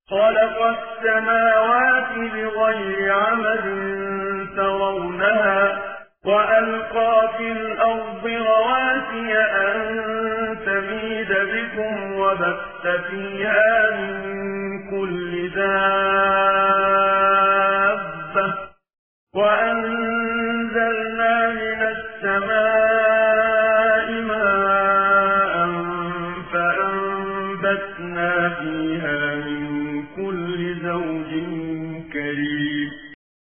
خلق السماوات بغير عمد ترونها وألقى في الأرض رواسي أن تميد بكم وبث فيها من كل دابة وأنزلنا من السماء ماء فأنبتنا فيها